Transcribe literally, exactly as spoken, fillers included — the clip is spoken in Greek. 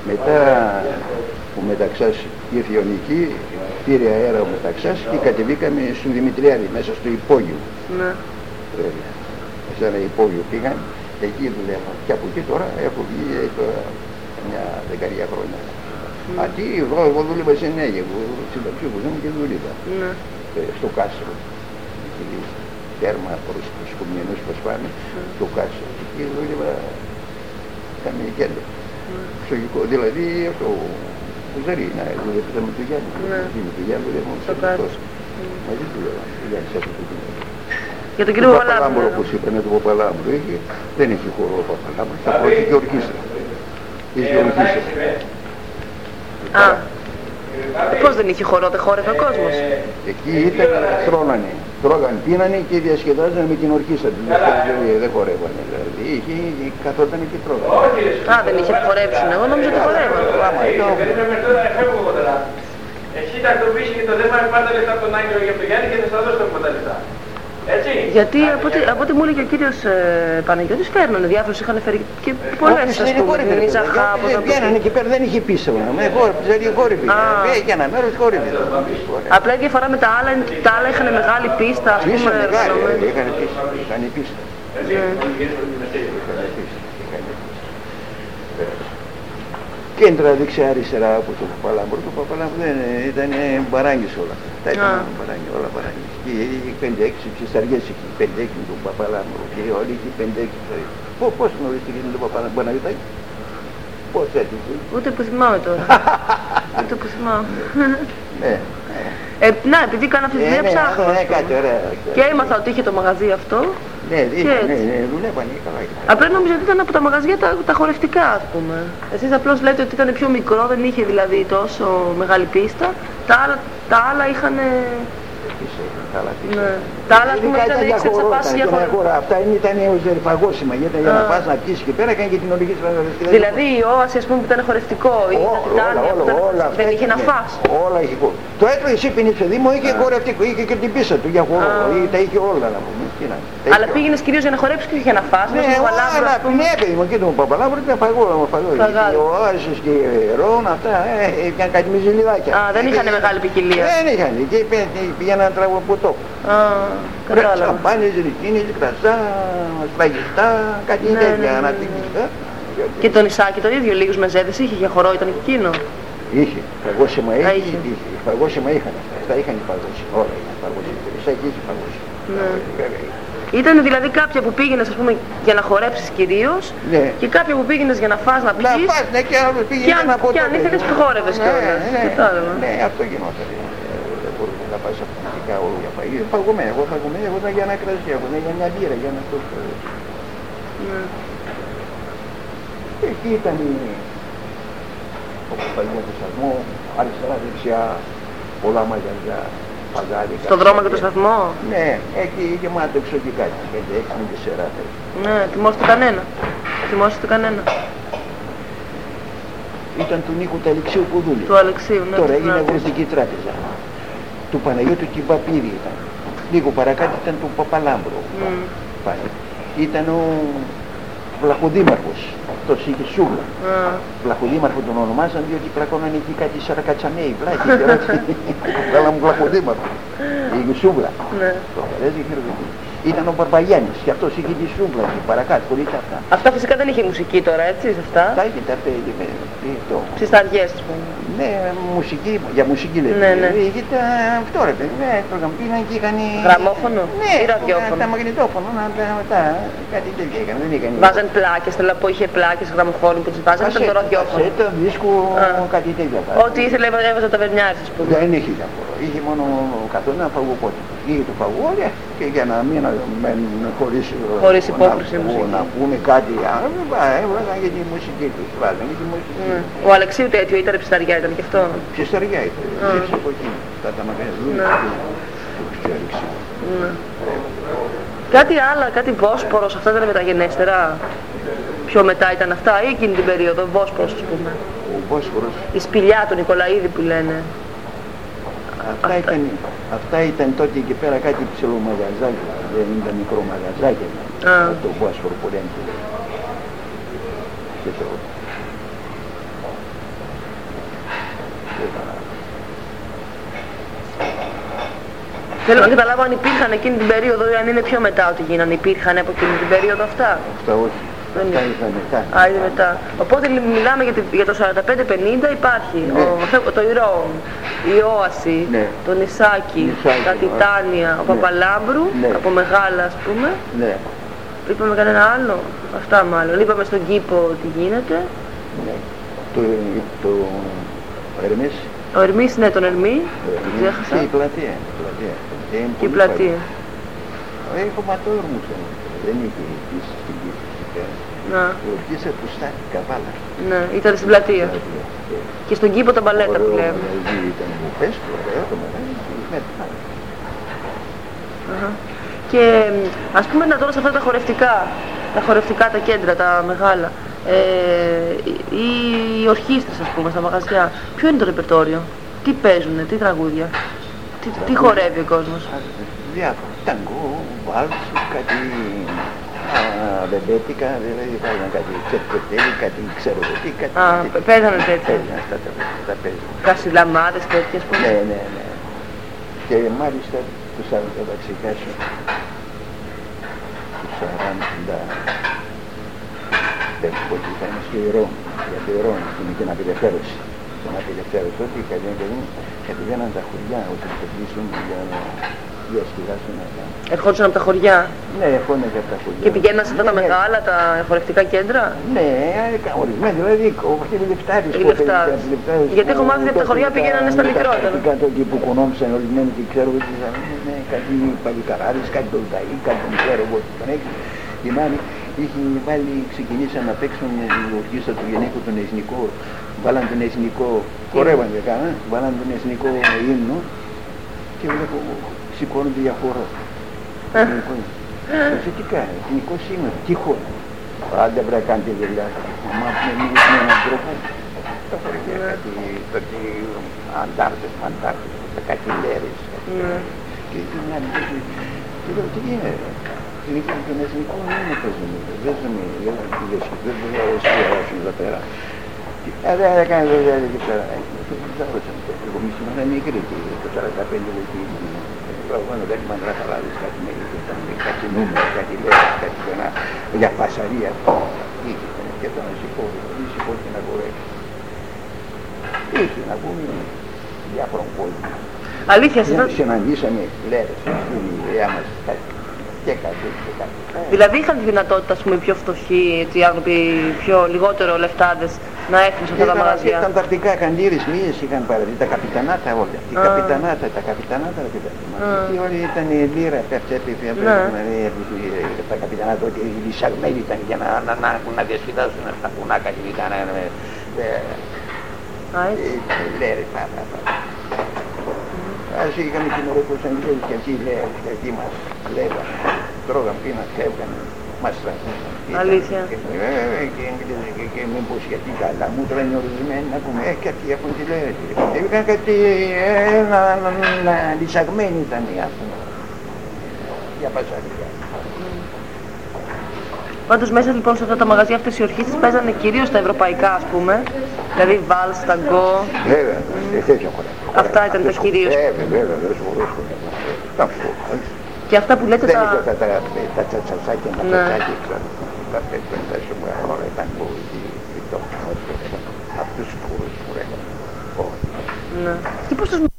Μετά ο Μεταξάς ήρθε η Ιωνική, πήρε αέρα ο Μεταξάς και κατεβήκαμε στον Δημητριάδη μέσα στο υπόγειο. Ναι. Σε ένα υπόγειο πήγαν, εκεί δουλεύα. Και από εκεί τώρα έχω βγει τώρα μια δεκαετία χρόνια. Mm. Αντί εγώ, εγώ δούλευα σε Νέγεβο, συνταξιούχος ήμουν και δούλευα. Ναι. Στο Κάστρο. Τέρμα προς τους κομμουνιανούς που σπάνε, mm. στο Κάστρο. Εκεί δούλευα καμία κέντρο. Ψωγικό, δηλαδή αυτό, ο Ζαρή, να δουλεύετε με το Γιάννη. Με το Γιάννη δουλεύαμε στο Κάστρο. Μαζί δουλεύα, το Γιάννη σε αυτό το κοινό. Για τον κύριο Παπαλάμπρο. Όπως είπανε το Παπαλάμπρο, δεν έχει χώρο ο Παπαλάμπρο, θα πω και ορχήστρα. Είχε ορχήστρα. Α, πώς δεν είχε χώρο, δεν χόρευε ο κόσμος. Εκεί ήταν, τρώγανε, τρώγανε, πίνανε και διασκεδάζανε με την ορχήστρα του. Δεν χορεύανε, δηλαδή, είχε, καθόταν και τρώγανε. Α, δεν είχε χορέψουν, εγώ νόμιζα ότι χορεύανε. Εσύ τακτοποιήσει και το θέμα πάντα λεφτά από τον Άγγελο για τον Γιάννη και θα σας δώσω τα λεφτά. Έτσι. Γιατί από ό,τι, από ό,τι μου έλεγε ο κύριος ε, Παναγιώτης φέρνανε, διάφορους είχαν φέρει και πολλές, ας πούμε, την Ιζαχά, από τα Βγαίνανε εκεί πέρα, δεν είχε πίσω, με χόρυβε, είχε ένα μέρος χόρυβε. Απλά η διαφορά με τα άλλα είναι ότι τα άλλα είχαν μεγάλη πίστα, ας πούμε, οργανωμένη. Είχαν πίστα, είχαν πίστα. Κέντρα δεξιά-αριστερά από το Παπαλάμπρο. Το Παπαλάμπρο δεν ήταν μπαράγγις όλα. Τα ήταν μπαράγγι, όλα μπαράγγις. Και πέντε έξι ψισταριές εκεί, πέντε έξι με τον Παπαλάμπρο. Και όλοι εκεί πέντε έξι ψισταριές. Πώς γνωρίστηκε με τον Παπαλάμπρο, Παναγιωτάκη? Πώς έτυχε? Ούτε που θυμάμαι τώρα. Ούτε που θυμάμαι. Ναι. Ε, να, επειδή κάνω αυτή τη δουλειά ψάχνω. Ναι, κάτι ωραία. Και έμαθα ότι είχε το μαγαζί αυτό. Ναι, ναι, ναι, δουλεύανε καλά. Απλά νόμιζα ότι ήταν από τα μαγαζιά τα, τα χορευτικά, ας πούμε. Εσείς απλώς λέτε ότι ήταν πιο μικρό, δεν είχε δηλαδή τόσο μεγάλη πίστα. Τα άλλα, τα άλλα είχαν... Ναι. Τα άλλα, ας πούμε, ήταν έξερες απάσεις για χώρα. Αυτά ήταν ζερφαγώσιμα, γιατί για να πας να πεις και πέρα έκανε και την ορική σου. Δηλαδή η όαση, ας πούμε, που ήταν χορευτικό, ή τα τιτάνια που ήταν... δεν είχε να φας. Όλα είχε χώρο. Το έτρο εσύ πίνεις παιδί μου, είχε χορευτικό, είχε και την πίστα του για χώρο, τα είχε όλα να πούμε. Αλλά πήγαινες κυρίως για να χορέψεις και για να φας. Ναι, όλα, ναι παιδί μου, και τον Παπαλάμπρο ήταν φαγό, φαγό. Οι οάσεις και ρόν, αυτά, είχαν κάτι μυζιλιδάκια. Α, δεν είχαν μεγάλη ποικιλία. Δεν είχαν, και πήγαιναν τραγω από τόπο. Α, κατάλαβα. Σαμπάνες, ρικίνες, κρασά, σφραγιστά, κάτι τέτοια αναπτύξεις. Και το νησάκι το ίδιο, λίγους μεζέδες είχε, για χορό ήταν και εκείνο. Είχε, φαγόσιμα είχε, φαγόσιμα είχαν αυτά, αυτά είχαν φαγόσιμα, όλα είχαν φαγόσιμα, το νησάκι είχε φαγόσιμα. Ήταν δηλαδή κάποια που πήγαινες, ας πούμε, για να χορέψεις κυρίως, ναι. Και κάποια που πήγαινες για να φας, να πιείς. Να φας, ναι, και άλλο πήγαινες να ποτέ. Και αν ήθελες που χόρευες ναι, κιόλας. Ναι, Κατάλαβα. Ναι, αυτό γινόταν. Δεν μπορούσε να πας αυτοκινητικά όλο για φαγή. Φαγωμένα, εγώ φαγωμένα, εγώ ήταν για ένα κρασί, εγώ ήταν για μια μπύρα, για ένα αυτό. Ναι. Εκεί ήταν όπως παλιά το σταθμό, αριστερά δεξιά, πολλά μαγαζιά. Στον δρόμο και το σταθμό. Ναι, εκεί γεμάτο εξωτικά, πέντε έξι με τέσσερα. Ναι, θυμόσαστε κανένα. Θυμόσαστε κανένα. Ήταν του Νίκου του Αλεξίου που δούλευε. Του Αλεξίου, ναι. Τώρα είναι αγροτική τράπεζα. Του Παναγιώτου Κιμπαπίδη ήταν. Λίγο παρακάτω ήταν του Παπαλάμπρου. Mm. Ήταν ο Βλαχοδήμαρχος. Αυτός είχε σούβλα. Mm. Βλαχοδήμαρχο τον ονομάζαν διότι πλακώνανε εκεί κάτι σαρακατσανέοι. Βλάχοι. Βάλαμε Βλαχοδήμαρχο. Είχε σούβλα. Ήταν ο Μπαρμπαγιάννης και αυτός είχε τη σούβλα εκεί παρακάτω, χωρίς αυτά. Αυτά φυσικά δεν είχε μουσική τώρα, έτσι, σε αυτά. Αυτά είχε τα πέντε, αυτό. Ψισταριές, ας πούμε. Ναι, μουσική, για μουσική λέτε. Ναι, ναι. Είχε τα, αυτό ρε παιδί, ναι, πρόγραμμα πήγαν και είχαν... Γραμμόφωνο ναι, ή ραδιόφωνο. Τα μαγνητόφωνο, τα, τα, κάτι τέτοια είχαν, δεν είχαν... Βάζαν πλάκες, θέλω να πω, είχε πλάκες, γραμμοφώνου που τις βάζαν, ήταν το ραδιόφωνο. Κασέτα, δίσκο, κάτι τέτοια. Ό,τι ήθελε έβαζε το ταβερνιάρι, ας πούμε. Δεν είχε καθόλου, είχε μόνο καθόλου ένα φαγοπότη. Είχε το φαγό και για να μην μένουν χωρίς, χωρίς υπόκριση μουσική. Να πούμε κάτι, έβγαζαν για τη μουσική τους, βάζαν για τη μουσική. Ο Αλεξίου τέτοιο ήταν ψισταριά, ήταν και αυτό. Ψισταριά ήταν, ψήφισε από εκεί, στα τα μαγαζιά του Αλεξίου. Κάτι άλλο, κάτι Βόσπορος, αυτά ήταν μεταγενέστερα. Πιο μετά ήταν αυτά ή εκείνη την περίοδο, Βόσπορος ας πούμε. Ο Βόσπορος. Η σπηλιά του Νικολαίδη που λένε. Αυτά, αυτά. Ήταν, αυτά ήταν τότε εκεί πέρα κάτι ψηλό μαγαζάκι, δεν ήταν μικρό μαγαζάκι, το Βόσπορο που λένε. Και το... Θέλω να καταλάβω αν υπήρχαν εκείνη την περίοδο ή αν είναι πιο μετά ότι γίνανε. Υπήρχαν από εκείνη την περίοδο αυτά. Αυτά όχι. Δεν Αυτά είναι. ήρθαν μετά. Α, είναι μετά. Οπότε μιλάμε για, τη- για το σαράντα πέντε πενήντα υπάρχει Ναι. ο, το Ηρών, η Όαση, Ναι. το Νησάκι, Νησάκι, τα ναι. Τιτάνια, ο Ναι. Παπαλάμπρου, Ναι. από Μεγάλα ας πούμε. Ναι. Είπαμε κανένα άλλο. Αυτά μάλλον. Είπαμε στον κήπο τι γίνεται. Ναι. Το, το Ερμής. Ο Ερμής, ναι, τον Ερμή. ε, Ξέχασα. Και η πλατεία. η πλατεία. Και είναι Και η πολύ πλατεία. παλιά. Έχει κομματόδρομους όμως. Δεν είχε επίσης στην Κύπρο. Να, Ορκίσα του Στάκη Καβάλα. ναι, ήταν στην πλατεία. Και στον κήπο τα μπαλέτα που λέμε. Δηλαδή ήταν πέστο, ωραίο το μεγάλο. Μετά. Αχα. Και ας πούμε να τώρα σε αυτά τα χορευτικά, τα χορευτικά, τα κέντρα, τα μεγάλα, ε, οι, οι ορχήστρες ας πούμε στα μαγαζιά, ποιο είναι το ρεπερτόριο, τι παίζουνε, τι τραγούδια, τι, τι χορεύει ο κόσμος. Διάφορα. Ταγκό, βάλς, κάτι βεμπέτικα, δηλαδή βάλαν κάτι τσερκετέλι, κάτι ξέρω εγώ τι, κάτι... Α, τέτοια. παίζανε τέτοια. Παίζανε αυτά τα, τα παίζανε. Κασιλαμάδες τέτοιες ας πούμε. Ναι, ναι, ναι. Και μάλιστα το Σάββατο θα ξεχάσω το σαράντα πέντε που ήταν στο Ηρών, για το Ηρών, στην την απελευθέρωση. Την απελευθέρωση, ότι κατεβαίναν τα χωριά, ότι το κλείσουν για να διασκεδάσουν αυτά. Ερχόντουσαν από τα χωριά Ναι, ερχόνται και από τα χωριά. και πηγαίναν σε αυτά τα Ναι, μεγάλα, τα χορευτικά κέντρα. ναι, ορισμένοι, δηλαδή όχι λεφτάδες. Οι λεφτάδες. Γιατί έχω μάθει ότι από τα χωριά πήγαιναν στα μικρότερα. Κάτω εκεί που κονόμψαν ορισμένοι και ξέρω ότι ήταν ναι, κάτι παλικαράδες, κάτι δολταί, κάτι δεν ξέρω εγώ τι τον έχει. Η Μάνη είχε βάλει, ξεκινήσαν να παίξουν η ορχήστρα του Γενίκου τον Εθνικό, βάλαν τον Εθνικό, χορεύαν και κάνα, βάλαν τον Εθνικό ύμνο και βλέπω σηκώνονται για χορό. Φυσικά, εθνικό σήμερα, τι χώρο. Άντε βρε κάντε δουλειά. Μα με έναν έναν τρόπο. Τα χωριά κάτι, κάτι αντάρτες, αντάρτες, κάτι λέρες. Και την άλλη, και λέω τι είναι. Λοιπόν, τον εθνικό δεν είναι παίζουμε, δεν ζούμε, δεν μπορεί να αρέσει εδώ πέρα. Δεν έκανε δουλειά εκεί πέρα. Δεν ρώτησαν το. Εγώ μη σήμερα είναι μικρή, το σαράντα πέντε λεπτή. Προφανώς δεν είμαι γραφαλάδες, κάτι με κάτι νούμερα, κάτι λέει, κάτι πέρα, για φασαρία. Είχε και το να σηκώ, δεν σηκώ και να κορέξει. Είχε να πούμε διάφορων κόσμων. Αλήθεια, σε αυτά... Συναντήσαμε λέρες στην ιδέα μας και κάτι και κάτι. Δηλαδή είχαν τη δυνατότητα, ας πούμε, οι πιο φτωχοί, έτσι, οι άνθρωποι πιο λιγότερο λεφτάδες, να έρθουν σε αυτά τα μαγαζιά. Ήταν τακτικά καντήρες, μύες είχαν παραδεί, τα καπιτανάτα όλα. Οι καπιτανάτα, τα καπιτανάτα, τα καπιτανάτα. Και όλοι ήταν η λίρα, πέφτει, έπεφε, τα καπιτανάτα, ότι οι λυσαγμένοι ήταν για να διασκεδάσουν αυτά που να κάτι ήταν. Λέρες, πάντα. Ας είχαμε την ώρα τους Αγγλίους και αυτοί λέρες, και αυτοί μας λέγανε, τρώγαν, πίναν, φεύγανε, μας τραβούσαν. Αλήθεια. Και μήπως γιατί καλά μου τρώνε ορισμένοι να πούμε, ε, και αυτοί έχουν τη λέρες. Είχαν κάτι, λυσαγμένοι ήταν οι άνθρωποι. Για πασαρικά. Πάντως μέσα λοιπόν σε αυτά τα μαγαζιά αυτές οι ορχήστρες παίζανε κυρίως τα ευρωπαϊκά ας πούμε, δηλαδή βάλς, ταγκό. Βέβαια, τέτοια χώρα. Αυτά ήταν τα κυρίως. Βέβαια, βέβαια, δεν σου μπορούσα. Και αυτά που λέτε Δεν τα... είναι τα τσατσάκια, τα τσατσάκια, ξέρω. Τα πέντε σου μου αγορά ήταν που αυτούς που λέγανε. Ναι. Τι πώς τους